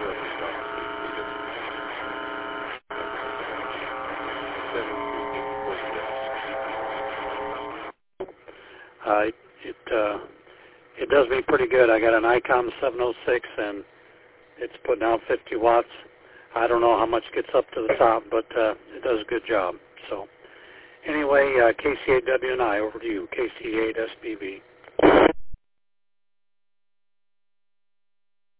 It does me pretty good. I got an ICOM 706 and it's putting out 50 watts. I don't know how much gets up to the top, but it does a good job. So anyway, KC8W and I, over to you, KC8SBB.